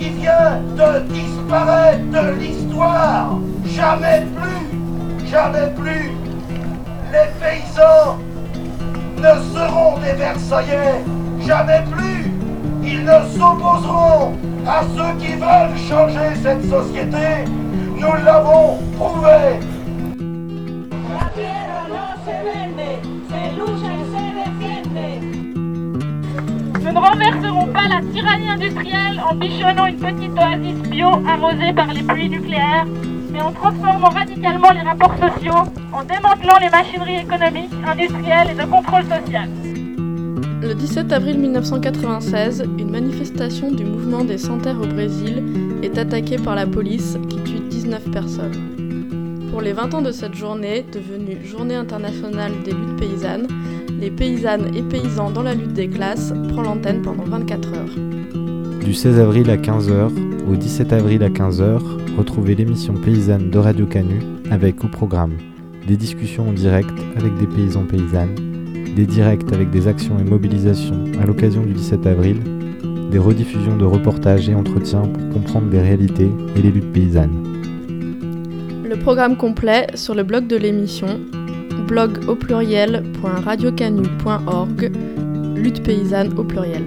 qui vient de disparaître de l'histoire. Jamais plus, les paysans ne seront des Versaillais. Jamais plus, ils ne s'opposeront à ceux qui veulent changer cette société. Nous l'avons prouvé. La tierra no se vende, se lucha y se defiende. Nous ne renverserons pas la tyrannie industrielle en bichonnant une petite oasis bio arrosée par les pluies nucléaires, mais en transformant radicalement les rapports sociaux, en démantelant les machineries économiques, industrielles et de contrôle social. Le 17 avril 1996, une manifestation du mouvement des Sans-Terre au Brésil est attaquée par la police qui tue 19 personnes. Pour les 20 ans de cette journée, devenue Journée internationale des luttes paysannes, les paysannes et paysans dans la lutte des classes prend l'antenne pendant 24 heures. Du 16 avril à 15h au 17 avril à 15h, retrouvez l'émission paysanne de Radio Canu avec au programme des discussions en direct avec des paysans paysannes, des directs avec des actions et mobilisations à l'occasion du 17 avril, des rediffusions de reportages et entretiens pour comprendre les réalités et les luttes paysannes. Le programme complet sur le blog de l'émission, blog au pluriel.radiocanu.org, lutte paysanne au pluriel.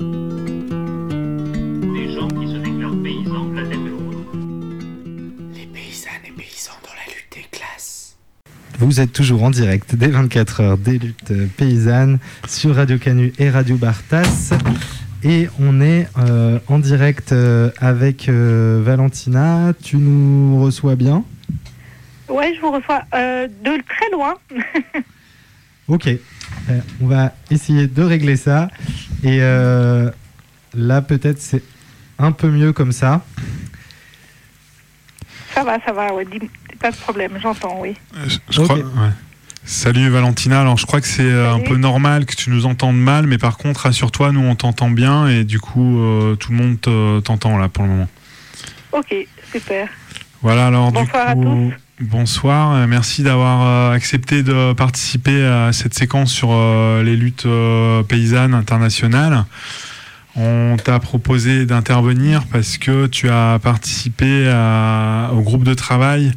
Des gens qui se déclarent paysans de la tête de l'autre. Les paysannes et paysans dans la lutte des classes. Vous êtes toujours en direct dès 24h des luttes paysannes sur Radio Canu et Radio Bartas. Et on est en direct avec Valentina. Tu nous reçois bien ? Ouais, je vous reçois de très loin. Ok, on va essayer de régler ça. Et là, peut-être, c'est un peu mieux comme ça. Ça va, ouais, pas de problème, j'entends, oui. Je crois, ouais. Salut Valentina, alors je crois que c'est un peu normal que tu nous entendes mal, mais par contre, rassure-toi, nous on t'entend bien et du coup, tout le monde t'entend là pour le moment. Ok, super. Voilà, alors bonsoir du coup, à tous. Bonsoir, merci d'avoir accepté de participer à cette séquence sur les luttes paysannes internationales. On t'a proposé d'intervenir parce que tu as participé au groupe de travail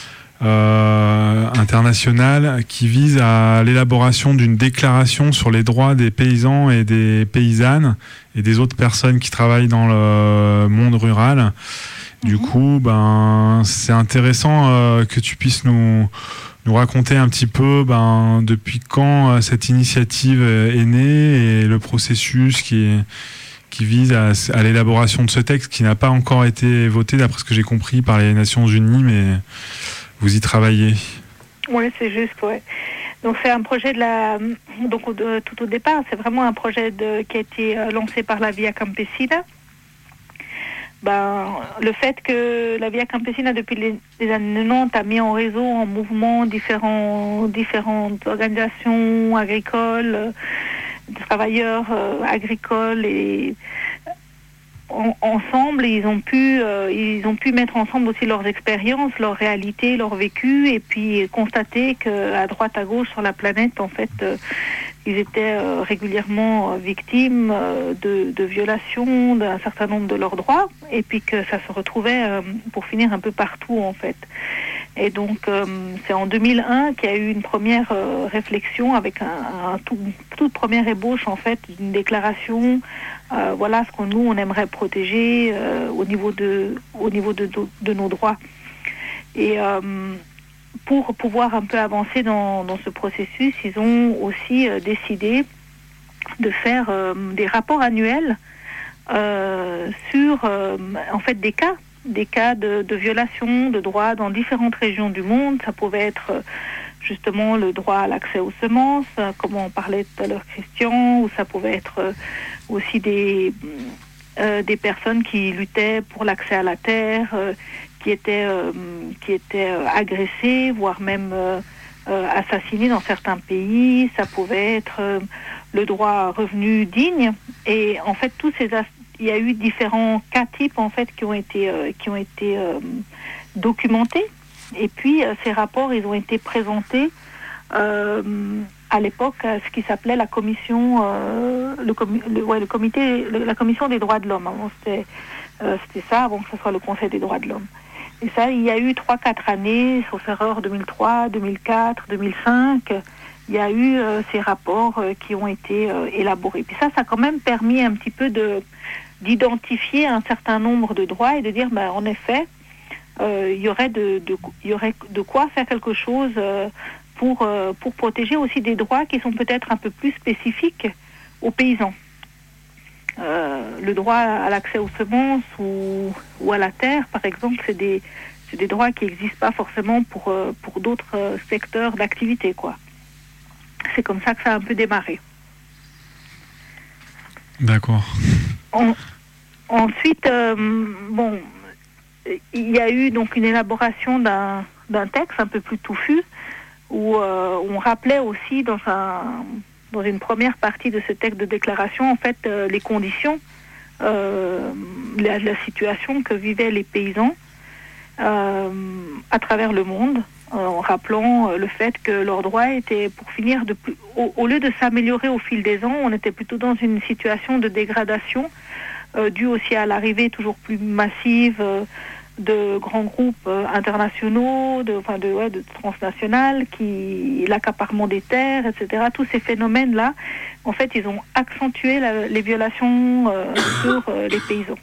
international qui vise à l'élaboration d'une déclaration sur les droits des paysans et des paysannes et des autres personnes qui travaillent dans le monde rural. Du coup, c'est intéressant que tu puisses nous raconter un petit peu depuis quand cette initiative est née et le processus qui vise à l'élaboration de ce texte qui n'a pas encore été voté, d'après ce que j'ai compris, par les Nations Unies, mais vous y travaillez. Oui, c'est juste, ouais. Donc c'est un projet tout au départ, c'est vraiment un projet qui a été lancé par la Via Campesina. Le fait que la Via Campesina, depuis les années 90, a mis en réseau, en mouvement, différentes organisations agricoles, travailleurs agricoles, et ensemble, ils ont pu mettre ensemble aussi leurs expériences, leurs réalités, leur vécu, et puis constater qu'à droite, à gauche sur la planète, en fait, ils étaient régulièrement victimes de violations d'un certain nombre de leurs droits, et puis que ça se retrouvait pour finir un peu partout, en fait. Et donc, c'est en 2001 qu'il y a eu une première réflexion avec toute première ébauche, en fait, d'une déclaration. Voilà ce que nous, on aimerait protéger au niveau de nos droits. Et pour pouvoir un peu avancer dans ce processus, ils ont aussi décidé de faire des rapports annuels sur, en fait, des cas de violation de droits dans différentes régions du monde. Ça pouvait être justement le droit à l'accès aux semences, comme on parlait tout à l'heure Christian, ou ça pouvait être aussi des personnes qui luttaient pour l'accès à la terre, qui étaient agressées, voire même assassinées dans certains pays. Ça pouvait être le droit à revenu digne. Et en fait, il y a eu différents cas types en fait qui ont été documentés. Et puis ces rapports, ils ont été présentés à l'époque à ce qui s'appelait la commission, la commission des droits de l'homme. Avant, c'était C'était ça avant que ce soit le Conseil des droits de l'homme. Et ça, il y a eu 3-4 années, sauf erreur, 2003, 2004, 2005, il y a eu ces rapports qui ont été élaborés. Puis ça a quand même permis un petit peu d'identifier un certain nombre de droits et de dire, en effet, il y aurait de quoi faire quelque chose pour protéger aussi des droits qui sont peut-être un peu plus spécifiques aux paysans. Le droit à l'accès aux semences ou à la terre, par exemple, c'est des droits qui n'existent pas forcément pour d'autres secteurs d'activité, quoi. C'est comme ça que ça a un peu démarré. D'accord. Ensuite, il y a eu donc une élaboration d'un texte un peu plus touffu où on rappelait aussi dans une première partie de ce texte de déclaration, en fait, les conditions, la situation que vivaient les paysans à travers le monde, en rappelant le fait que leurs droits étaient, pour finir, au lieu de s'améliorer au fil des ans, on était plutôt dans une situation de dégradation, due aussi à l'arrivée toujours plus massive de grands groupes internationaux, de transnationales, l'accaparement des terres, etc. Tous ces phénomènes-là, en fait, ils ont accentué les violations sur les paysans.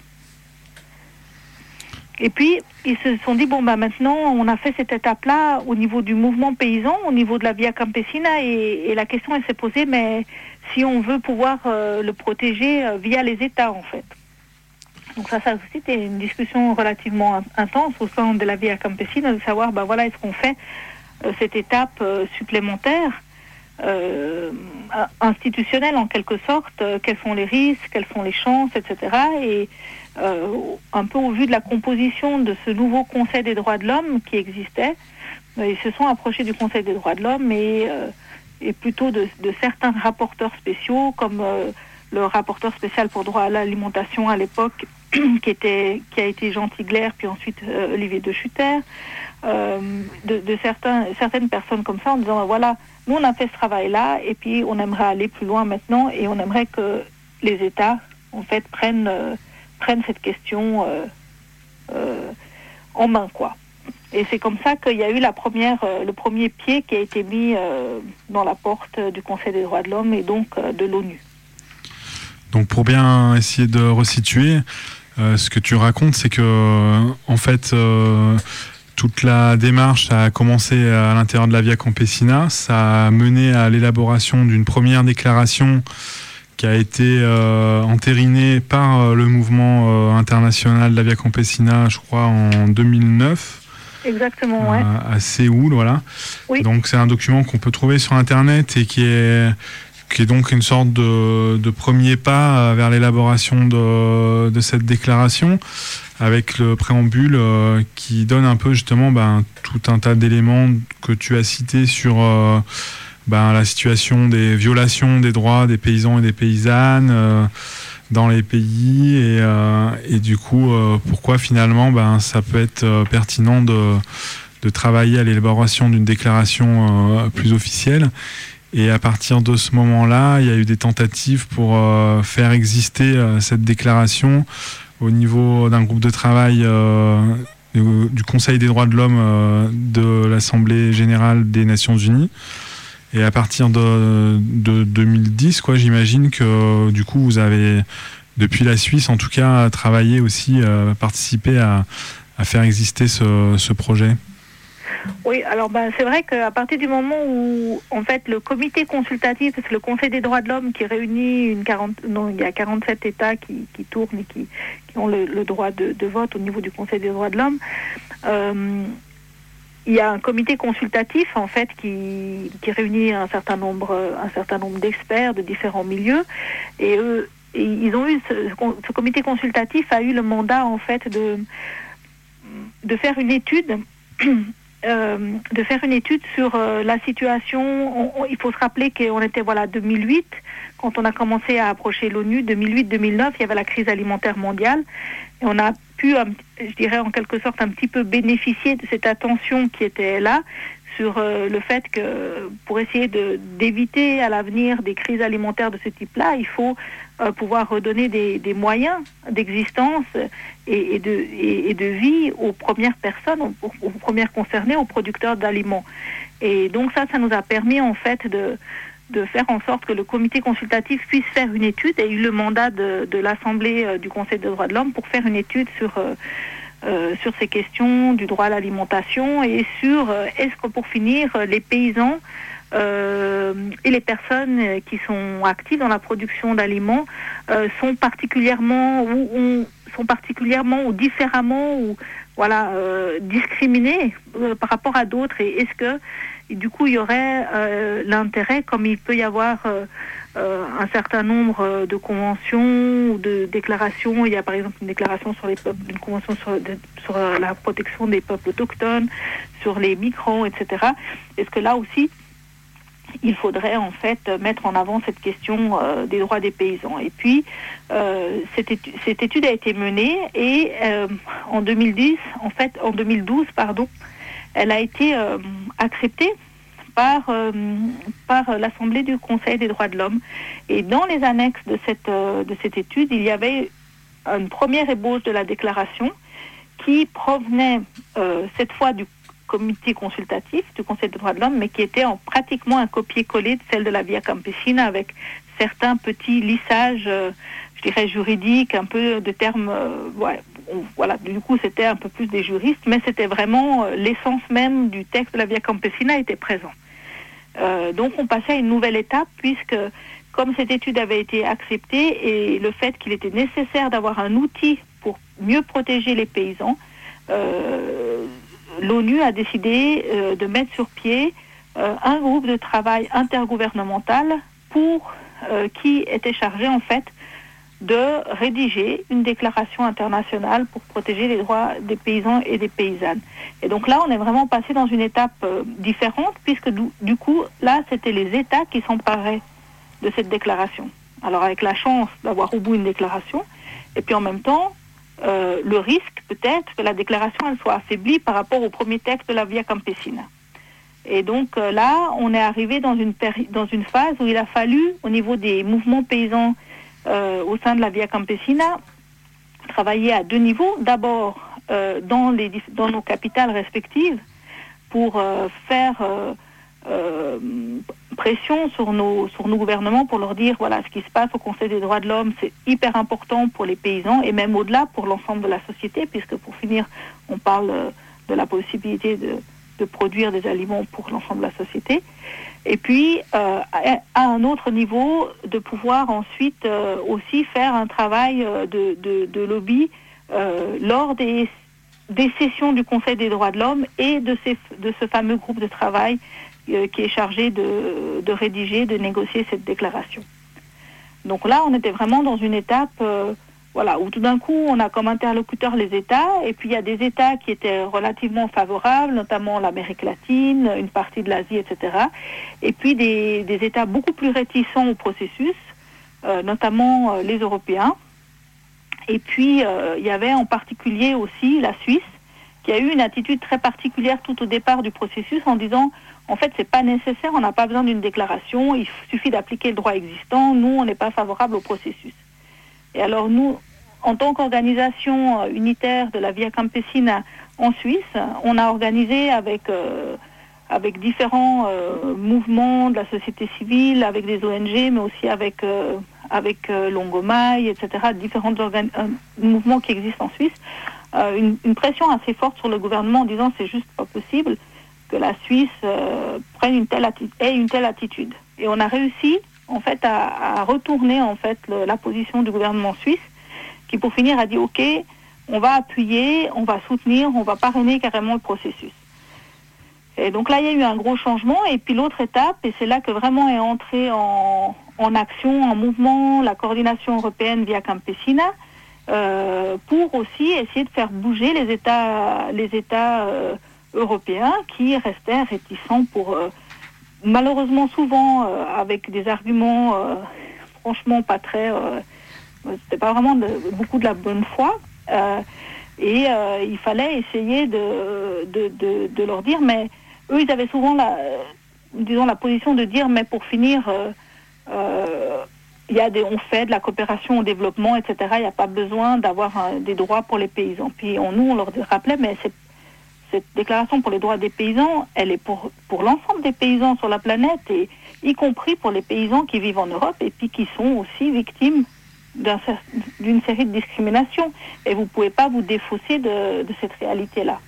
Et puis, ils se sont dit, maintenant, on a fait cette étape-là au niveau du mouvement paysan, au niveau de la Via Campesina, et la question, elle s'est posée, mais si on veut pouvoir le protéger via les États, en fait. Donc ça aussi, c'était une discussion relativement intense au sein de la Via Campesina, de savoir, est-ce qu'on fait cette étape supplémentaire, institutionnelle en quelque sorte, quels sont les risques, quelles sont les chances, etc. Et un peu au vu de la composition de ce nouveau Conseil des droits de l'homme qui existait, ils se sont approchés du Conseil des droits de l'homme et plutôt de certains rapporteurs spéciaux, comme le rapporteur spécial pour droit à l'alimentation à l'époque, qui a été Jean Tigler, puis ensuite Olivier de Schutter, de certaines personnes comme ça, en disant nous on a fait ce travail-là, et puis on aimerait aller plus loin maintenant, et on aimerait que les États, en fait, prennent cette question en main, quoi. Et c'est comme ça qu'il y a eu le premier pied qui a été mis dans la porte du Conseil des droits de l'homme et donc de l'ONU. Donc pour bien essayer de resituer, ce que tu racontes, c'est que en fait toute la démarche a commencé à l'intérieur de la Via Campesina. Ça a mené à l'élaboration d'une première déclaration qui a été entérinée par le mouvement international de la Via Campesina, je crois, en 2009. Exactement, ouais. À Séoul, voilà. Oui. Donc c'est un document qu'on peut trouver sur Internet et qui est donc une sorte de premier pas vers l'élaboration de cette déclaration, avec le préambule qui donne un peu justement tout un tas d'éléments que tu as cités sur la situation des violations des droits des paysans et des paysannes dans les pays et du coup pourquoi finalement ça peut être pertinent de travailler à l'élaboration d'une déclaration plus officielle. Et à partir de ce moment-là, il y a eu des tentatives pour faire exister cette déclaration au niveau d'un groupe de travail du Conseil des droits de l'homme de l'Assemblée générale des Nations Unies. Et à partir de 2010, j'imagine que du coup vous avez, depuis la Suisse en tout cas, travaillé aussi, participé à faire exister ce projet. Oui, alors c'est vrai qu'à partir du moment où en fait le comité consultatif, parce que le Conseil des droits de l'homme qui réunit il y a 47 États qui tournent et qui ont le droit de vote au niveau du Conseil des droits de l'homme, il y a un comité consultatif en fait qui réunit un certain nombre d'experts de différents milieux, et ils ont eu ce comité consultatif a eu le mandat en fait de faire une étude. Sur la situation. Il faut se rappeler qu'on était 2008 quand on a commencé à approcher l'ONU. 2008-2009, il y avait la crise alimentaire mondiale et on a pu, je dirais en quelque sorte, un petit peu bénéficier de cette attention qui était là sur le fait que pour essayer d'éviter à l'avenir des crises alimentaires de ce type-là, il faut pouvoir redonner des moyens d'existence et de vie aux premières personnes, aux premières concernées, aux producteurs d'aliments. Et donc ça nous a permis en fait de faire en sorte que le comité consultatif puisse faire une étude, et eu le mandat de l'Assemblée du Conseil des droits de l'homme pour faire une étude sur ces questions du droit à l'alimentation et sur est-ce que pour finir les paysans et les personnes qui sont actives dans la production d'aliments sont particulièrement ou différemment ou discriminés par rapport à d'autres, et est-ce que du coup il y aurait l'intérêt, comme il peut y avoir un certain nombre de conventions ou de déclarations. Il y a par exemple une déclaration sur les peuples, une convention sur la protection des peuples autochtones, sur les migrants, etc. Est-ce que là aussi il faudrait en fait mettre en avant cette question des droits des paysans. Et puis cette étude a été menée et en 2012, elle a été acceptée par l'Assemblée du Conseil des droits de l'homme. Et dans les annexes de cette étude, il y avait une première ébauche de la déclaration qui provenait cette fois du comité consultatif du Conseil des droits de l'homme, mais qui était pratiquement un copier-coller de celle de la Via Campesina, avec certains petits lissages, je dirais juridiques, un peu de termes, du coup c'était un peu plus des juristes, mais c'était vraiment l'essence même du texte de la Via Campesina était présent. Donc on passait à une nouvelle étape, puisque comme cette étude avait été acceptée et le fait qu'il était nécessaire d'avoir un outil pour mieux protéger les paysans, l'ONU a décidé de mettre sur pied un groupe de travail intergouvernemental qui était chargé en fait de rédiger une déclaration internationale pour protéger les droits des paysans et des paysannes. Et donc là, on est vraiment passé dans une étape différente, puisque du coup, là, c'était les États qui s'emparaient de cette déclaration. Alors avec la chance d'avoir au bout une déclaration, et puis en même temps, le risque peut-être que la déclaration elle soit affaiblie par rapport au premier texte de la Via Campesina. Et donc là, on est arrivé dans une phase où il a fallu, au niveau des mouvements paysans au sein de la Via Campesina, travailler à deux niveaux. D'abord, dans nos capitales respectives, pour faire pression sur nos gouvernements pour leur dire voilà, ce qui se passe au Conseil des droits de l'homme, c'est hyper important pour les paysans et même au-delà pour l'ensemble de la société, puisque pour finir, on parle de la possibilité de produire des aliments pour l'ensemble de la société. Et puis, à un autre niveau, de pouvoir ensuite aussi faire un travail de lobby lors des sessions du Conseil des droits de l'homme et de ce fameux groupe de travail qui est chargé de rédiger, de négocier cette déclaration. Donc là, on était vraiment dans une étape où tout d'un coup, on a comme interlocuteur les États, et puis il y a des États qui étaient relativement favorables, notamment l'Amérique latine, une partie de l'Asie, etc. Et puis des États beaucoup plus réticents au processus, notamment les Européens. Et puis, il y avait en particulier aussi la Suisse, qui a eu une attitude très particulière tout au départ du processus en disant en fait, c'est pas nécessaire, on n'a pas besoin d'une déclaration, il suffit d'appliquer le droit existant, nous, on n'est pas favorable au processus. Et alors nous, en tant qu'organisation unitaire de la Via Campesina en Suisse, on a organisé avec différents mouvements de la société civile, avec des ONG, mais aussi avec Longomai, etc., différents mouvements qui existent en Suisse, une pression assez forte sur le gouvernement en disant c'est juste pas possible que la Suisse ait une telle attitude. Et on a réussi en fait à retourner en fait la position du gouvernement suisse, qui pour finir a dit ok, on va appuyer, on va soutenir, on va parrainer carrément le processus. Et donc là il y a eu un gros changement, et puis l'autre étape, et c'est là que vraiment est entrée en action, en mouvement, la coordination européenne Via Campesina, pour aussi essayer de faire bouger les États européens qui restaient réticents pour malheureusement souvent avec des arguments franchement pas très c'était pas vraiment beaucoup de la bonne foi, et il fallait essayer de leur dire mais eux, ils avaient souvent la position de dire, mais pour finir, on fait de la coopération au développement, etc. Il n'y a pas besoin d'avoir des droits pour les paysans. Puis nous, on leur rappelait, mais cette déclaration pour les droits des paysans, elle est pour l'ensemble des paysans sur la planète, et y compris pour les paysans qui vivent en Europe et puis qui sont aussi victimes d'une série de discriminations. Et vous ne pouvez pas vous défausser de cette réalité-là.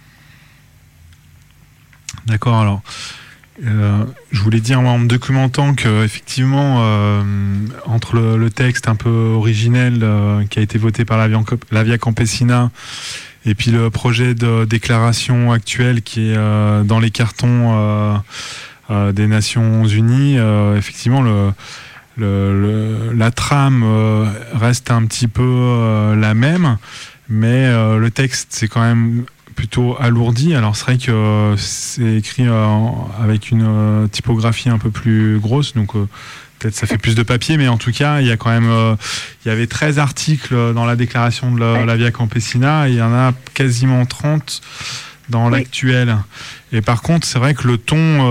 D'accord, alors... je voulais dire, moi, en me documentant, qu'effectivement, entre le texte un peu originel qui a été voté par la Via Campesina et puis le projet de déclaration actuel qui est dans les cartons des Nations Unies, effectivement, la trame reste un petit peu la même, mais le texte, c'est quand même plutôt alourdi. Alors c'est vrai que c'est écrit avec une typographie un peu plus grosse, donc peut-être ça fait plus de papier, mais en tout cas il y a quand même il y avait 13 articles dans la déclaration de la Via Campesina, et il y en a quasiment 30 dans l'actuel. Et par contre c'est vrai que le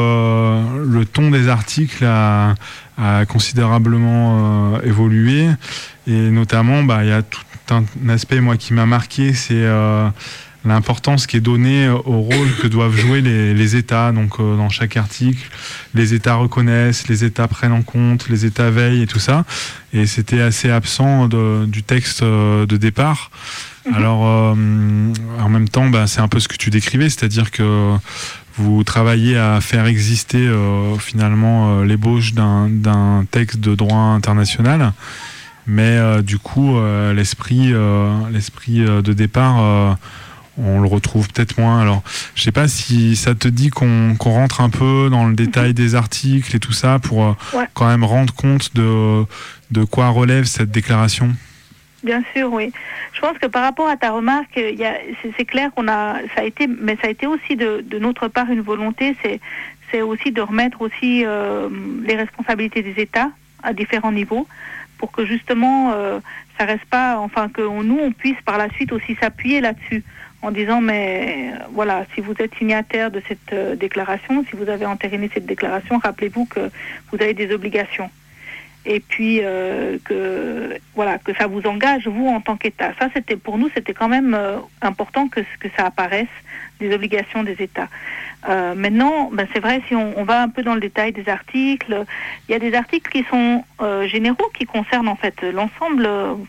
ton des articles a considérablement évolué, et notamment il y a tout un aspect, moi, qui m'a marqué, c'est l'importance qui est donnée au rôle que doivent jouer les États. Donc dans chaque article, les États reconnaissent, les États prennent en compte, les États veillent et tout ça. Et c'était assez absent du texte de départ. Alors en même temps, c'est un peu ce que tu décrivais, c'est-à-dire que vous travaillez à faire exister finalement l'ébauche d'un texte de droit international. Mais du coup, l'esprit de départ... on le retrouve peut-être moins. Alors, je sais pas si ça te dit qu'on rentre un peu dans le détail des articles et tout ça pour quand même rendre compte de quoi relève cette déclaration. Bien sûr, oui. Je pense que par rapport à ta remarque, c'est clair ça a été aussi de notre part une volonté, c'est aussi de remettre aussi les responsabilités des États à différents niveaux, pour que justement ça reste pas, que on puisse par la suite aussi s'appuyer là-dessus, en disant, mais voilà, si vous êtes signataire de cette déclaration, si vous avez entériné cette déclaration, rappelez-vous que vous avez des obligations. Et puis que ça vous engage, vous, en tant qu'État. Ça, pour nous, c'était quand même important que ça apparaisse, des obligations des États. Maintenant, c'est vrai, si on va un peu dans le détail des articles, il y a des articles qui sont généraux, qui concernent en fait l'ensemble,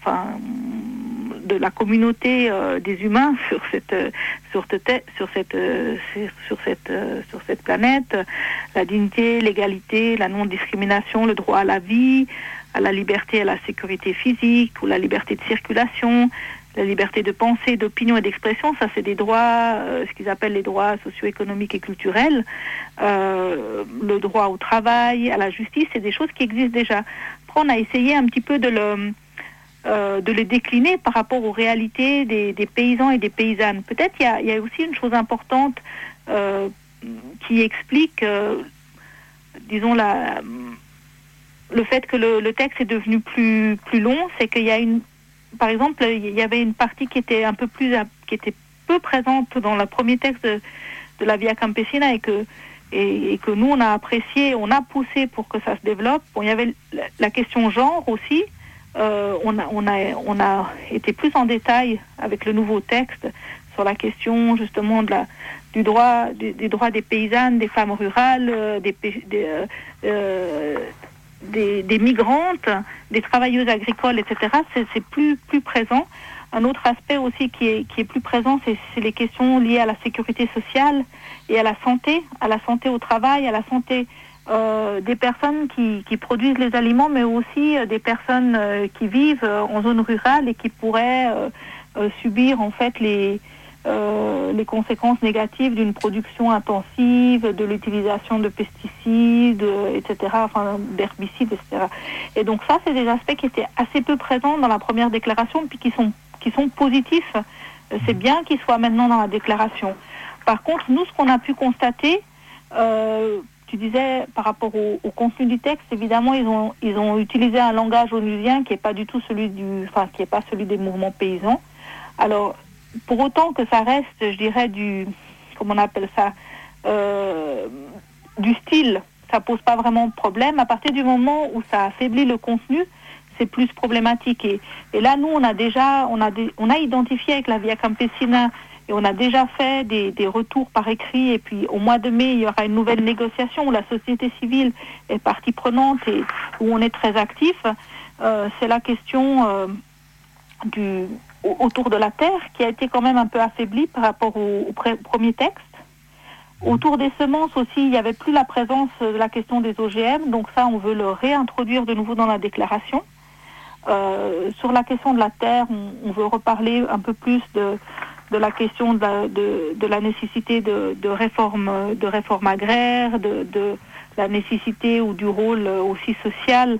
de la communauté des humains sur cette planète, la dignité, l'égalité, la non-discrimination, le droit à la vie, à la liberté et à la sécurité physique, ou la liberté de circulation, la liberté de pensée, d'opinion et d'expression. Ça, c'est des droits, ce qu'ils appellent les droits socio-économiques et culturels. Le droit au travail, à la justice, c'est des choses qui existent déjà. Après, on a essayé un petit peu de les décliner par rapport aux réalités des paysans et des paysannes. Peut-être il y a aussi une chose importante qui explique, disons, le fait que le texte est devenu plus long, c'est qu'il y a par exemple, il y avait une partie qui était qui était peu présente dans le premier texte de la Via Campesina, et que nous on a apprécié, on a poussé pour que ça se développe. Bon, il y avait la question genre aussi. On a été plus en détail avec le nouveau texte sur la question justement des droits des paysannes, des femmes rurales, des migrantes, des travailleuses agricoles, etc. C'est plus présent. Un autre aspect aussi qui est plus présent, c'est les questions liées à la sécurité sociale et à la santé au travail, à la santé des personnes qui produisent les aliments, mais aussi des personnes qui vivent en zone rurale et qui pourraient subir en fait les conséquences négatives d'une production intensive, de l'utilisation de pesticides, etc., d'herbicides, etc. Et donc ça, c'est des aspects qui étaient assez peu présents dans la première déclaration, puis qui sont positifs. C'est bien qu'ils soient maintenant dans la déclaration. Par contre, nous, ce qu'on a pu constater, tu disais par rapport au contenu du texte, évidemment, ils ont utilisé un langage onusien qui n'est pas du tout celui des mouvements paysans. Alors, pour autant que ça reste, je dirais, comment on appelle ça, du style, ça pose pas vraiment de problème. À partir du moment où ça affaiblit le contenu, c'est plus problématique. Et là, nous, on a identifié avec la Via Campesina, et on a déjà fait des retours par écrit. Et puis, au mois de mai, il y aura une nouvelle négociation où la société civile est partie prenante et où on est très actif. C'est la question autour de la terre qui a été quand même un peu affaiblie par rapport au premier texte. Autour des semences aussi, il n'y avait plus la présence de la question des OGM, donc ça, on veut le réintroduire de nouveau dans la déclaration. Sur la question de la terre, on veut reparler un peu plus de la question de la nécessité de réforme agraire, de la nécessité ou du rôle aussi social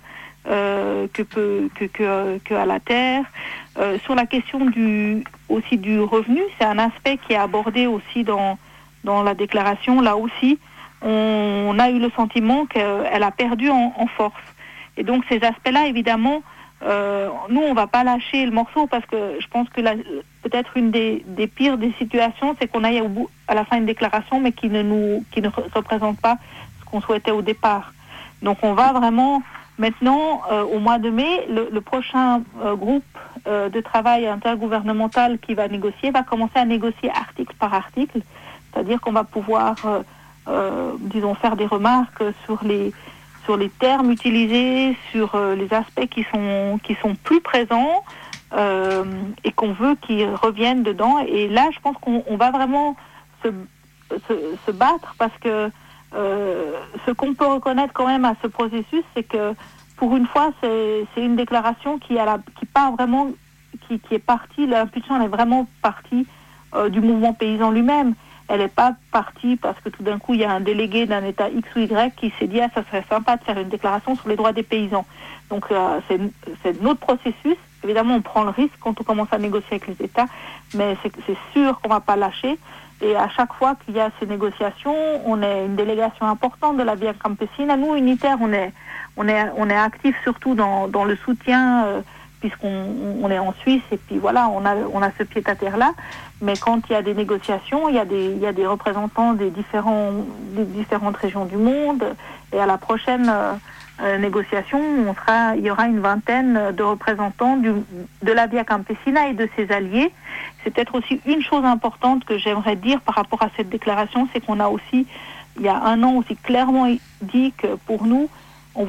que à la terre. Sur la question aussi du revenu, c'est un aspect qui est abordé aussi dans la déclaration. Là aussi, on a eu le sentiment qu'elle a perdu en force. Et donc ces aspects-là, évidemment, nous, on va pas lâcher le morceau parce que je pense que peut-être une des pires des situations, c'est qu'on aille à la fin une déclaration, mais qui ne représente pas ce qu'on souhaitait au départ. Donc on va vraiment, maintenant, au mois de mai, le prochain groupe de travail intergouvernemental qui va négocier, va commencer à négocier article par article. C'est-à-dire qu'on va pouvoir, faire des remarques sur les termes utilisés, sur les aspects qui sont plus présents et qu'on veut qu'ils reviennent dedans. Et là, je pense qu'on va vraiment se battre parce que ce qu'on peut reconnaître quand même à ce processus, c'est que pour une fois, c'est une déclaration qui part vraiment, qui est partie, l'impulsion elle est vraiment partie du mouvement paysan lui-même. Elle n'est pas partie parce que tout d'un coup, il y a un délégué d'un État X ou Y qui s'est dit « Ah, ça serait sympa de faire une déclaration sur les droits des paysans ». Donc, c'est notre processus. Évidemment, on prend le risque quand on commence à négocier avec les États, mais c'est sûr qu'on ne va pas lâcher. Et à chaque fois qu'il y a ces négociations, on est une délégation importante de la Via Campesina. Nous, Unitaire, on est actifs surtout dans le soutien puisqu'on est en Suisse et puis voilà, on a ce pied-à-terre-là. Mais quand il y a des négociations, il y a des représentants des différentes régions du monde. Et à la prochaine négociation, il y aura une vingtaine de représentants de la Via Campesina et de ses alliés. C'est peut-être aussi une chose importante que j'aimerais dire par rapport à cette déclaration, c'est qu'on a aussi, il y a un an aussi clairement dit que pour nous, on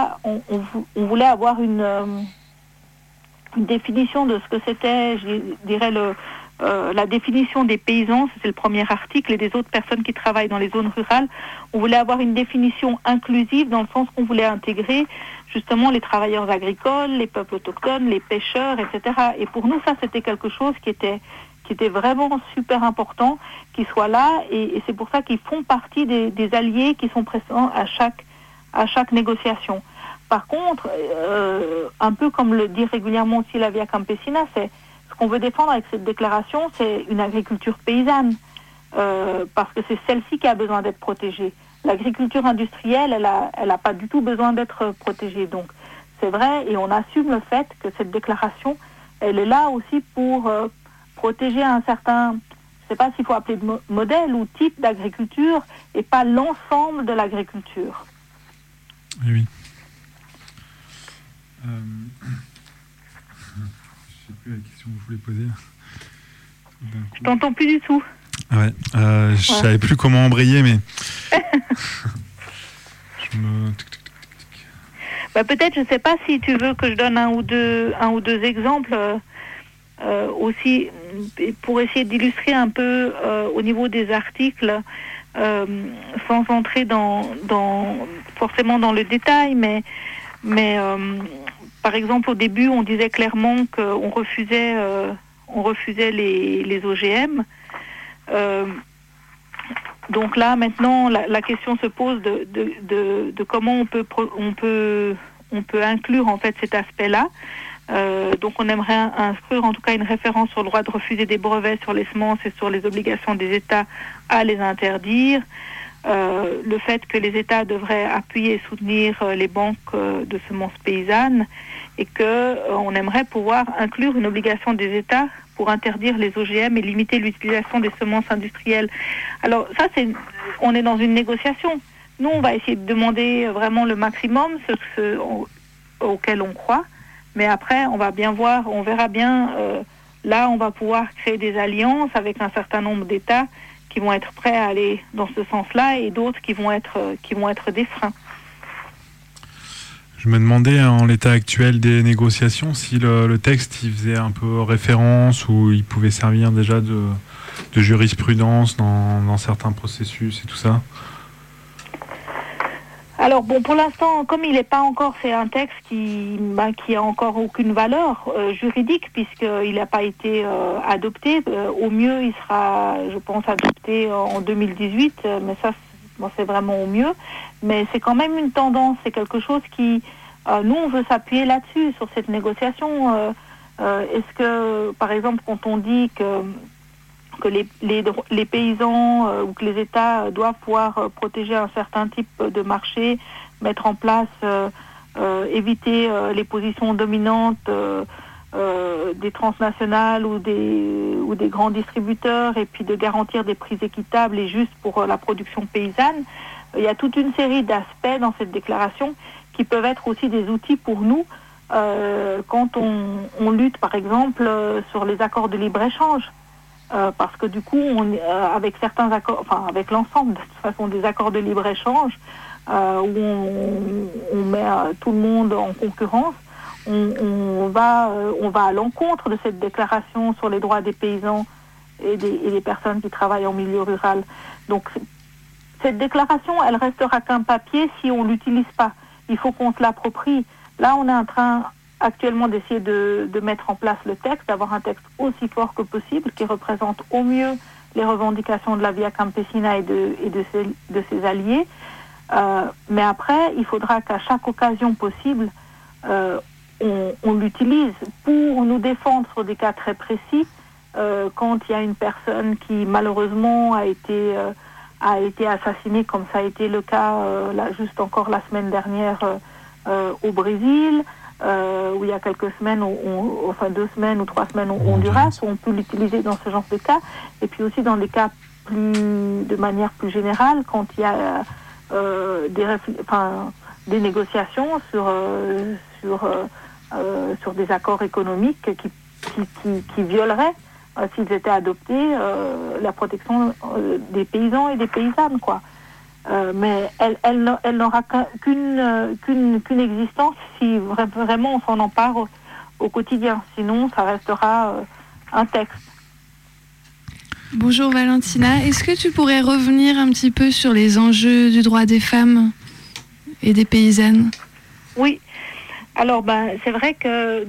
voulait avoir une définition de ce que c'était, je dirais, la définition des paysans, c'est le premier article, et des autres personnes qui travaillent dans les zones rurales. On voulait avoir une définition inclusive dans le sens qu'on voulait intégrer justement les travailleurs agricoles, les peuples autochtones, les pêcheurs, etc. Et pour nous, ça, c'était quelque chose qui était vraiment super important qu'ils soient là, et c'est pour ça qu'ils font partie des alliés qui sont présents à chaque négociation. Par contre, un peu comme le dit régulièrement aussi la Via Campesina, c'est ce qu'on veut défendre avec cette déclaration, c'est une agriculture paysanne, parce que c'est celle-ci qui a besoin d'être protégée. L'agriculture industrielle, elle a pas du tout besoin d'être protégée. Donc, c'est vrai, et on assume le fait que cette déclaration, elle est là aussi pour protéger un certain, je ne sais pas s'il faut appeler modèle ou type d'agriculture, et pas l'ensemble de l'agriculture. Oui. Je ne sais plus la question que je voulais poser. Je t'entends plus du tout. Ah ouais, je savais plus comment embrayer, mais peut-être, je ne sais pas si tu veux que je donne un ou deux exemples aussi pour essayer d'illustrer un peu au niveau des articles, sans entrer forcément dans le détail, mais par exemple, au début, on disait clairement qu'on refusait les OGM. Donc là, maintenant, la question se pose de comment on peut inclure en fait cet aspect-là. Donc on aimerait inscrire en tout cas une référence sur le droit de refuser des brevets sur les semences et sur les obligations des États à les interdire. le fait que les États devraient appuyer et soutenir les banques de semences paysannes et qu'on aimerait pouvoir inclure une obligation des États pour interdire les OGM et limiter l'utilisation des semences industrielles. Alors ça, on est dans une négociation. Nous, on va essayer de demander vraiment le maximum, auquel on croit, mais après, on verra bien. Là, on va pouvoir créer des alliances avec un certain nombre d'États qui vont être prêts à aller dans ce sens-là et d'autres qui vont être des freins. Je me demandais, en l'état actuel des négociations, si le texte il faisait un peu référence ou il pouvait servir déjà de jurisprudence dans certains processus et tout ça. Alors bon, pour l'instant, comme il n'est pas encore, c'est un texte qui a encore aucune valeur juridique puisqu'il n'a pas été adopté. Au mieux, il sera, je pense, adopté en 2018, mais ça, c'est vraiment au mieux. Mais c'est quand même une tendance, c'est quelque chose qui, nous, on veut s'appuyer là-dessus, sur cette négociation. Est-ce que, par exemple, quand on dit que les paysans ou que les États doivent pouvoir protéger un certain type de marché, mettre en place, éviter les positions dominantes des transnationales ou des grands distributeurs et puis de garantir des prix équitables et justes pour la production paysanne. Il y a toute une série d'aspects dans cette déclaration qui peuvent être aussi des outils pour nous quand on lutte par exemple sur les accords de libre-échange. Parce que du coup, avec certains accords, enfin avec l'ensemble de toute façon des accords de libre-échange, où on met tout le monde en concurrence, on va à l'encontre de cette déclaration sur les droits des paysans et des personnes qui travaillent en milieu rural. Donc cette déclaration, elle restera qu'un papier si on l'utilise pas. Il faut qu'on se l'approprie. Là, on est en train actuellement d'essayer de mettre en place le texte, d'avoir un texte aussi fort que possible, qui représente au mieux les revendications de la Via Campesina et de ses alliés. Mais après, il faudra qu'à chaque occasion possible, on l'utilise pour nous défendre sur des cas très précis, quand il y a une personne qui malheureusement a été assassinée, comme ça a été le cas juste encore la semaine dernière au Brésil, où il y a quelques semaines, enfin 2 semaines ou 3 semaines au Honduras, où on peut l'utiliser dans ce genre de cas, et puis aussi dans des cas de manière plus générale, quand il y a des négociations sur des accords économiques qui violeraient, s'ils étaient adoptés, la protection des paysans et des paysannes, quoi. Mais elle n'aura qu'une existence si vraiment on s'en empare au quotidien. Sinon, ça restera un texte. Bonjour Valentina, est-ce que tu pourrais revenir un petit peu sur les enjeux du droit des femmes et des paysannes ? Oui. Alors, c'est vrai que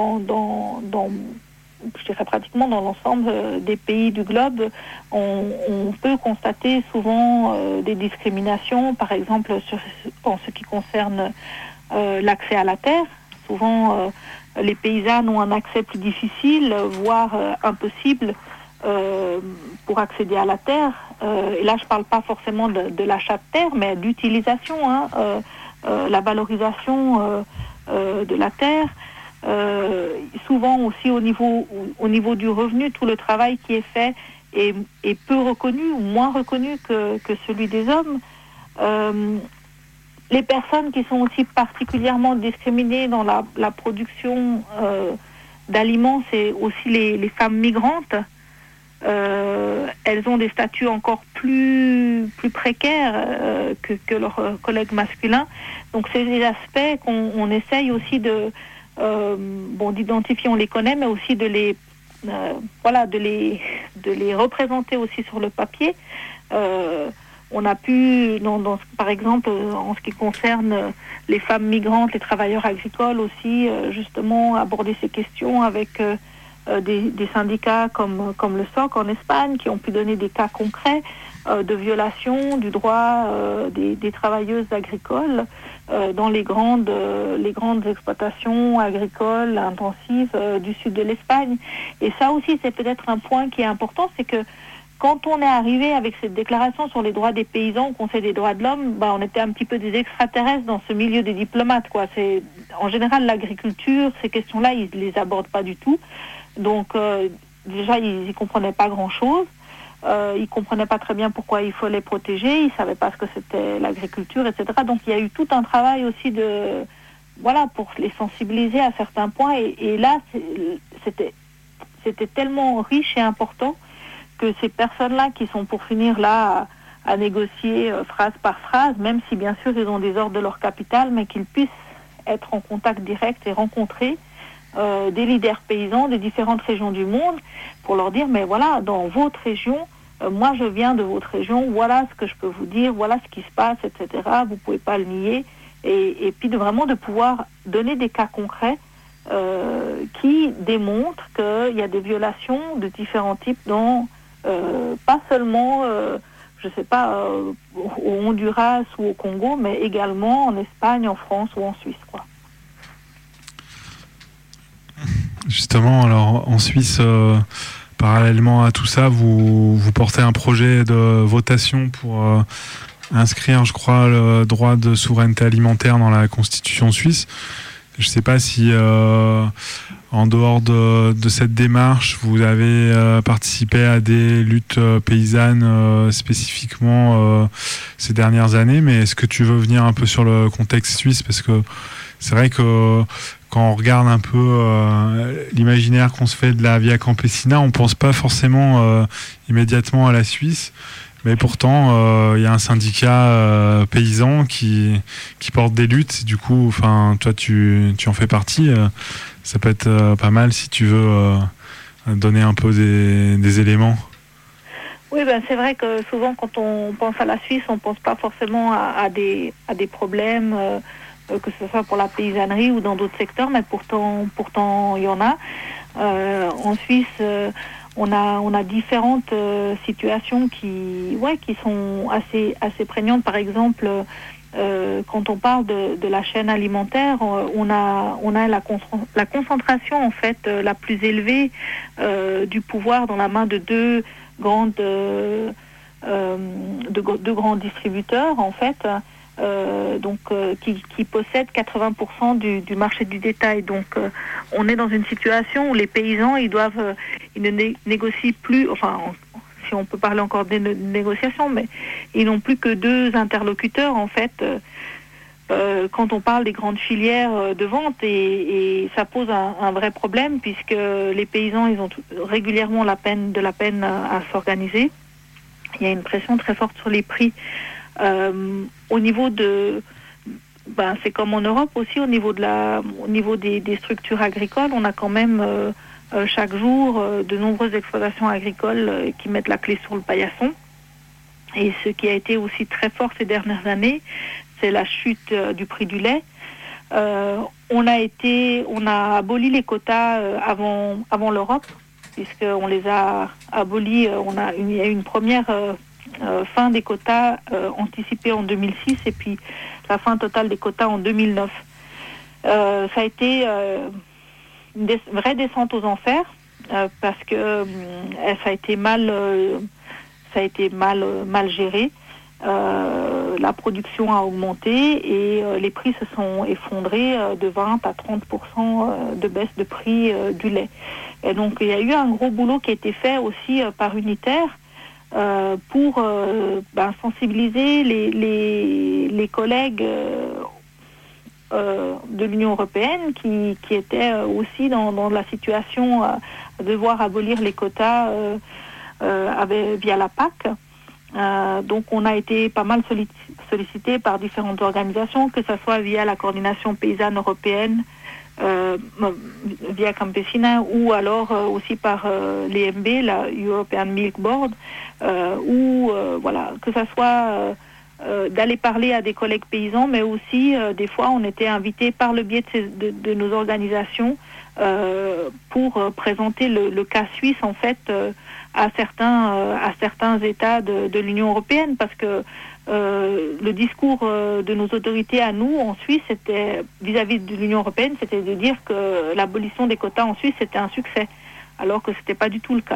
je dirais pratiquement dans l'ensemble des pays du globe, on peut constater souvent des discriminations, par exemple en ce qui concerne l'accès à la terre. Souvent, les paysannes ont un accès plus difficile, voire impossible, pour accéder à la terre. Et là, je ne parle pas forcément de l'achat de terre, mais d'utilisation, la valorisation de la terre. Souvent aussi au niveau du revenu, tout le travail qui est fait est peu reconnu ou moins reconnu que celui des hommes. Les personnes qui sont aussi particulièrement discriminées dans la production d'aliments, c'est aussi les femmes migrantes. Elles ont des statuts encore plus précaires que leurs collègues masculins. Donc c'est des aspects qu'on essaye aussi d'identifier, on les connaît, mais aussi de les représenter aussi sur le papier. On a pu, par exemple, en ce qui concerne les femmes migrantes, les travailleurs agricoles aussi, justement aborder ces questions avec des syndicats comme le SOC en Espagne, qui ont pu donner des cas concrets de violation du droit des travailleuses agricoles dans les grandes exploitations agricoles intensives du sud de l'Espagne. Et ça aussi, c'est peut-être un point qui est important, c'est que quand on est arrivé avec cette déclaration sur les droits des paysans au Conseil des droits de l'homme, on était un petit peu des extraterrestres dans ce milieu des diplomates, quoi. En général, l'agriculture, ces questions-là, ils ne les abordent pas du tout. Donc, déjà, ils n'y comprenaient pas grand-chose. Ils ne comprenaient pas très bien pourquoi il fallait protéger. Ils ne savaient pas ce que c'était l'agriculture, etc. Donc, il y a eu tout un travail aussi pour les sensibiliser à certains points. Et là, c'était tellement riche et important que ces personnes-là qui sont pour finir là à négocier phrase par phrase, même si bien sûr ils ont des ordres de leur capitale, mais qu'ils puissent être en contact direct et rencontrer des leaders paysans de différentes régions du monde pour leur dire, mais voilà, dans votre région, moi je viens de votre région, voilà ce que je peux vous dire, voilà ce qui se passe, etc. Vous ne pouvez pas le nier. Et puis de pouvoir donner des cas concrets qui démontrent qu'il y a des violations de différents types dans pas seulement, au Honduras ou au Congo, mais également en Espagne, en France ou en Suisse, quoi. Justement, alors en Suisse, parallèlement à tout ça, vous portez un projet de votation pour inscrire, je crois, le droit de souveraineté alimentaire dans la Constitution suisse. Je ne sais pas si, en dehors de cette démarche, vous avez participé à des luttes paysannes spécifiquement ces dernières années, mais est-ce que tu veux venir un peu sur le contexte suisse ? Parce que c'est vrai que quand on regarde un peu l'imaginaire qu'on se fait de la Via Campesina, on ne pense pas forcément immédiatement à la Suisse. Mais pourtant, il y a un syndicat paysan qui porte des luttes. Du coup, toi, tu en fais partie. Ça peut être pas mal si tu veux donner un peu des éléments. Oui, c'est vrai que souvent, quand on pense à la Suisse, on ne pense pas forcément à des problèmes, que ce soit pour la paysannerie ou dans d'autres secteurs, mais pourtant, il y en a. En Suisse... On a différentes situations qui sont assez prégnantes. Par exemple, quand on parle de la chaîne alimentaire, on a la concentration en fait la plus élevée du pouvoir dans la main de deux grands distributeurs en fait. Qui possèdent 80% du marché du détail. Donc, on est dans une situation où les paysans, ils ne négocient plus, si on peut parler encore de négociations, mais ils n'ont plus que deux interlocuteurs, en fait, quand on parle des grandes filières de vente, et ça pose un vrai problème, puisque les paysans, ils ont régulièrement de la peine à s'organiser. Il y a une pression très forte sur les prix. Au niveau c'est comme en Europe aussi, au niveau des structures agricoles, on a quand même chaque jour de nombreuses exploitations agricoles qui mettent la clé sur le paillasson. Et ce qui a été aussi très fort ces dernières années, c'est la chute du prix du lait. On a aboli les quotas avant l'Europe, puisqu'on les a abolis. Il y a eu une première fin des quotas anticipée en 2006 et puis la fin totale des quotas en 2009. Ça a été une vraie descente aux enfers parce que ça a été mal géré. La production a augmenté et les prix se sont effondrés de 20 à 30% de baisse de prix du lait. Et donc il y a eu un gros boulot qui a été fait aussi par Unitaire pour sensibiliser les collègues de l'Union européenne qui étaient aussi dans la situation à devoir abolir les quotas via la PAC. Donc on a été pas mal sollicité par différentes organisations, que ce soit via la coordination paysanne européenne, via Campesina, ou alors aussi par l'EMB, la European Milk Board, que ce soit d'aller parler à des collègues paysans, mais aussi des fois on était invités par le biais de nos organisations pour présenter le cas suisse en fait à certains États de l'Union européenne, parce que le discours de nos autorités à nous en Suisse, c'était vis-à-vis de l'Union européenne, c'était de dire que l'abolition des quotas en Suisse c'était un succès, alors que c'était pas du tout le cas.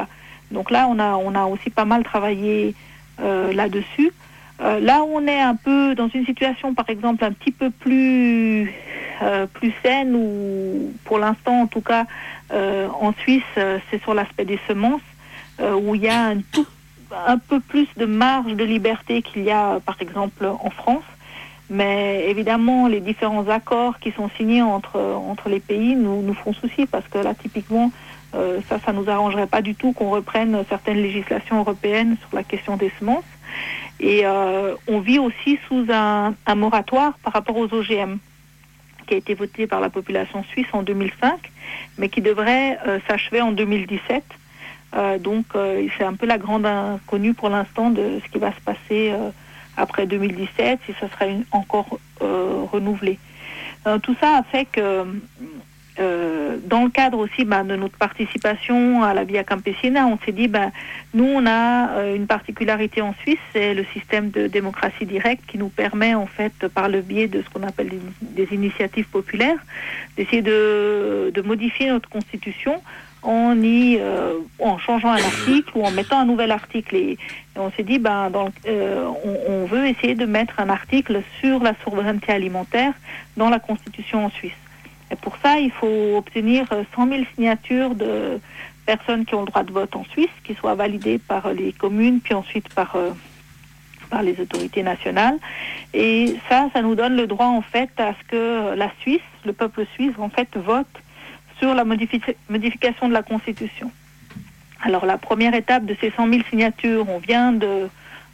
Donc là, on a aussi pas mal travaillé là-dessus. Là où on est un peu dans une situation, par exemple, un petit peu plus saine, ou pour l'instant, en tout cas, en Suisse, c'est sur l'aspect des semences, où il y a un peu plus de marge de liberté qu'il y a, par exemple, en France. Mais évidemment, les différents accords qui sont signés entre les pays nous font souci, parce que là, typiquement, ça nous arrangerait pas du tout qu'on reprenne certaines législations européennes sur la question des semences. Et on vit aussi sous un moratoire par rapport aux OGM, qui a été voté par la population suisse en 2005, mais qui devrait s'achever en 2017. Donc c'est un peu la grande inconnue pour l'instant de ce qui va se passer après 2017, si ça sera encore renouvelé. Tout ça a fait que dans le cadre aussi de notre participation à la Via Campesina, on s'est dit, nous on a une particularité en Suisse, c'est le système de démocratie directe qui nous permet en fait, par le biais de ce qu'on appelle des initiatives populaires, d'essayer de modifier notre constitution en changeant un article ou en mettant un nouvel article. Et on s'est dit, on veut essayer de mettre un article sur la souveraineté alimentaire dans la Constitution en Suisse. Et pour ça, il faut obtenir 100 000 signatures de personnes qui ont le droit de vote en Suisse, qui soient validées par les communes, puis ensuite par les autorités nationales. Et ça nous donne le droit, en fait, à ce que la Suisse, le peuple suisse, en fait, vote sur la modification de la Constitution. Alors, la première étape de ces 100 000 signatures, on vient de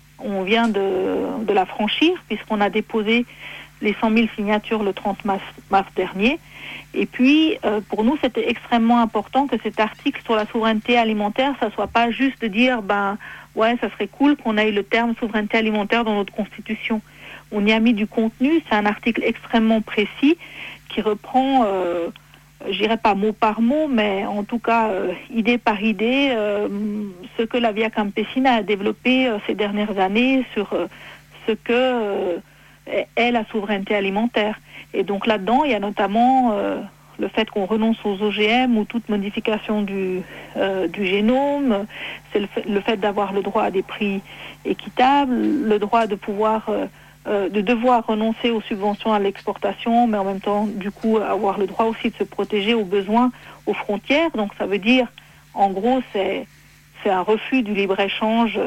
la franchir, puisqu'on a déposé les 100 000 signatures le 30 mars dernier. Et puis, pour nous, c'était extrêmement important que cet article sur la souveraineté alimentaire, ça soit pas juste de dire, ça serait cool qu'on ait le terme souveraineté alimentaire dans notre Constitution. On y a mis du contenu, c'est un article extrêmement précis qui reprend, je dirais pas mot par mot, mais en tout cas, idée par idée, ce que la Via Campesina a développé ces dernières années sur ce que est la souveraineté alimentaire. Et donc là-dedans, il y a notamment le fait qu'on renonce aux OGM ou toute modification du génome, c'est le fait d'avoir le droit à des prix équitables, le droit de pouvoir de devoir renoncer aux subventions à l'exportation, mais en même temps, du coup, avoir le droit aussi de se protéger aux besoins aux frontières. Donc ça veut dire, en gros, c'est un refus du libre-échange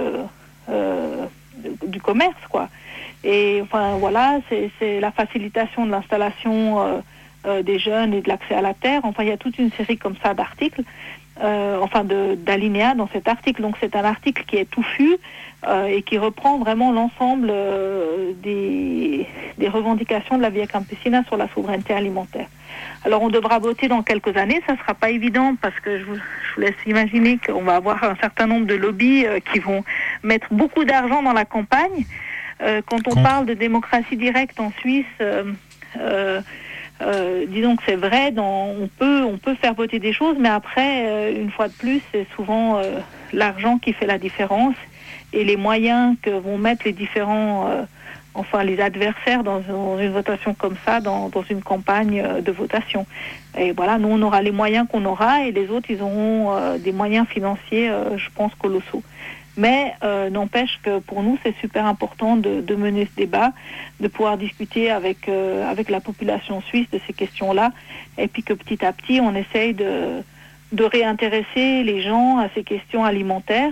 du commerce, quoi. Et enfin voilà, c'est la facilitation de l'installation des jeunes et de l'accès à la terre. Enfin, il y a toute une série comme ça d'articles, d'alinéas dans cet article. Donc c'est un article qui est touffu et qui reprend vraiment l'ensemble des revendications de la Via Campesina sur la souveraineté alimentaire. Alors on devra voter dans quelques années, ça ne sera pas évident parce que je vous laisse imaginer qu'on va avoir un certain nombre de lobbies qui vont mettre beaucoup d'argent dans la campagne. Quand on parle de démocratie directe en Suisse, disons que c'est vrai, on peut faire voter des choses, mais après, une fois de plus, c'est souvent l'argent qui fait la différence et les moyens que vont mettre les différents, les adversaires dans une votation comme ça, dans une campagne de votation. Et voilà, nous on aura les moyens qu'on aura et les autres ils auront des moyens financiers, je pense, colossaux. Mais n'empêche que pour nous, c'est super important de mener ce débat, de pouvoir discuter avec la population suisse de ces questions-là, et puis que petit à petit, on essaye de réintéresser les gens à ces questions alimentaires,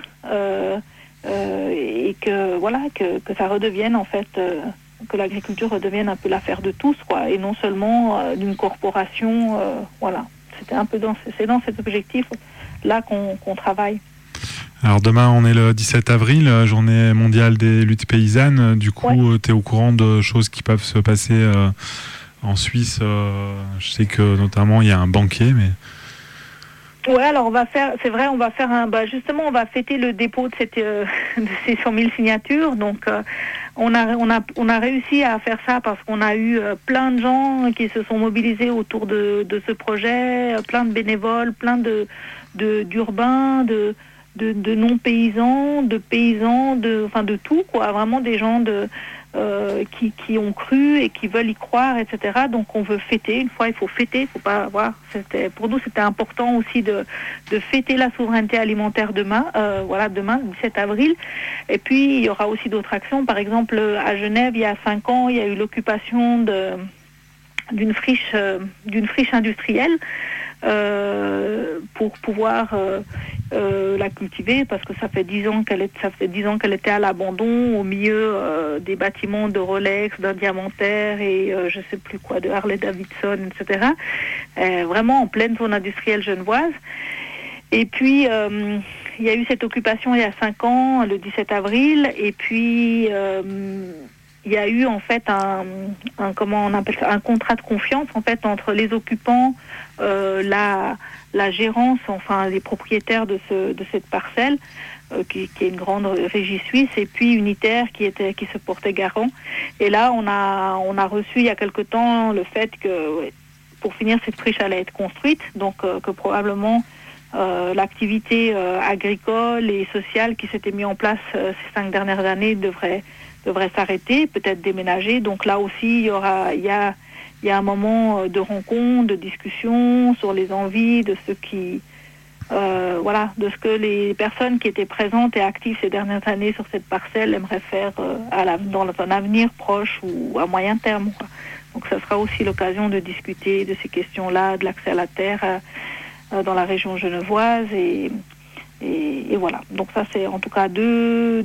et que ça redevienne en fait, que l'agriculture redevienne un peu l'affaire de tous, quoi, et non seulement d'une corporation. Voilà, c'est dans cet objectif-là qu'on travaille. Alors demain, on est le 17 avril, journée mondiale des luttes paysannes. Du coup, tu es au courant de choses qui peuvent se passer en Suisse. Je sais que notamment, il y a un banquet, mais... Ouais, alors on va faire justement, on va fêter le dépôt de ces 100 000 signatures. Donc, on a réussi à faire ça parce qu'on a eu plein de gens qui se sont mobilisés autour de ce projet, plein de bénévoles, plein d'urbains, de non-paysans, de paysans, de tout, quoi. Vraiment des gens qui ont cru et qui veulent y croire, etc. Donc on veut fêter. Une fois, il faut fêter. Il faut pas avoir. Pour nous, c'était important aussi de fêter la souveraineté alimentaire demain. Demain, 17 avril. Et puis il y aura aussi d'autres actions. Par exemple, à Genève, il y a 5 ans, il y a eu l'occupation d'une friche industrielle pour pouvoir la cultiver, parce que ça fait 10 ans qu'elle était à l'abandon au milieu des bâtiments de Rolex, d'un Diamantaire et je sais plus quoi, de Harley Davidson, etc. Vraiment en pleine zone industrielle genevoise. Et puis il y a eu cette occupation il y a 5 ans, le 17 avril, et puis il y a eu en fait un contrat de confiance en fait entre les occupants, la gérance, enfin les propriétaires de cette parcelle, qui est une grande régie suisse, et puis Unitaire qui se portait garant. Et là on a reçu il y a quelque temps le fait que pour finir cette friche allait être construite, donc que probablement l'activité agricole et sociale qui s'était mise en place ces 5 dernières années devrait s'arrêter, peut-être déménager. Donc là aussi, il y a un moment de rencontre, de discussion sur les envies de ce que les personnes qui étaient présentes et actives ces dernières années sur cette parcelle aimeraient faire dans un avenir proche ou à moyen terme, quoi. Donc ça sera aussi l'occasion de discuter de ces questions-là, de l'accès à la terre dans la région genevoise et voilà. Donc ça, c'est en tout cas deux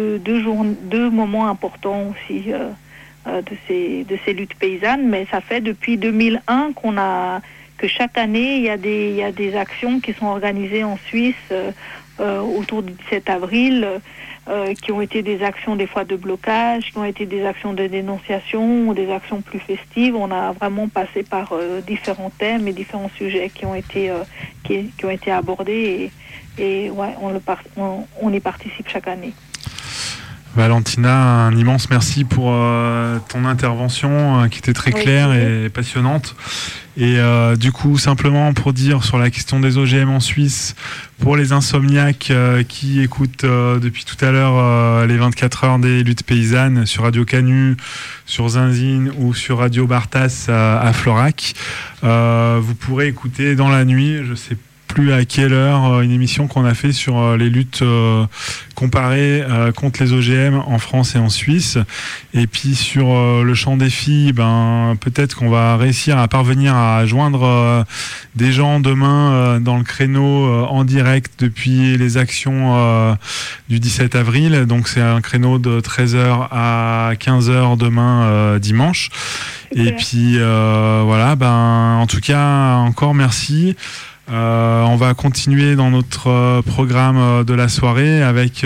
moments importants aussi de ces luttes paysannes. Mais ça fait depuis 2001 que chaque année il y a des actions qui sont organisées en Suisse autour du 17 avril, qui ont été des actions des fois de blocage, qui ont été des actions de dénonciation ou des actions plus festives. On a vraiment passé par différents thèmes et différents sujets qui ont été abordés et on y participe chaque année. Valentina, un immense merci pour ton intervention qui était très claire et passionnante. Et du coup, simplement pour dire sur la question des OGM en Suisse, pour les insomniaques qui écoutent depuis tout à l'heure les 24 heures des luttes paysannes sur Radio Canu, sur Zinzine ou sur Radio Bartas à Florac, vous pourrez écouter dans la nuit, je sais plus à quelle heure, une émission qu'on a fait sur les luttes comparées contre les OGM en France et en Suisse. Et puis sur le chant des filles, peut-être qu'on va réussir à parvenir à joindre des gens demain dans le créneau en direct depuis les actions du 17 avril. Donc c'est un créneau de 13h à 15h demain dimanche. Super. Et puis en tout cas, encore merci. On va continuer dans notre programme de la soirée avec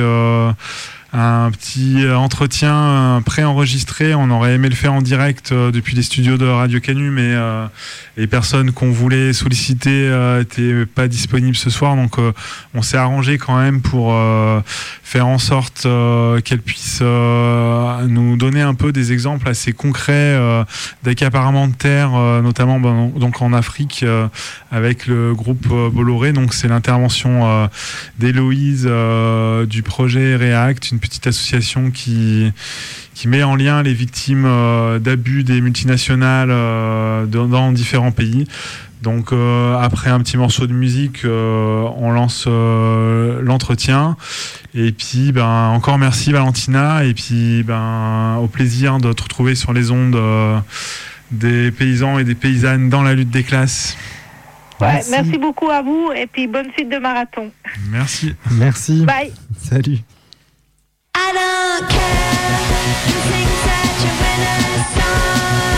un petit entretien préenregistré. On aurait aimé le faire en direct depuis les studios de Radio Canu, mais les personnes qu'on voulait solliciter n'étaient pas disponibles ce soir, donc on s'est arrangé quand même pour faire en sorte qu'elles puissent nous donner un peu des exemples assez concrets d'accaparement de terre, notamment donc en Afrique avec le groupe Bolloré. Donc c'est l'intervention d'Héloïse du projet React, une petite association qui met en lien les victimes d'abus des multinationales dans différents pays. Donc après un petit morceau de musique, on lance l'entretien. Et puis encore merci Valentina, et puis au plaisir de te retrouver sur les ondes des paysans et des paysannes dans la lutte des classes. Ouais, merci beaucoup à vous, et puis bonne suite de marathon. Merci. Merci. Bye. Salut. I don't care who thinks that you're in a song.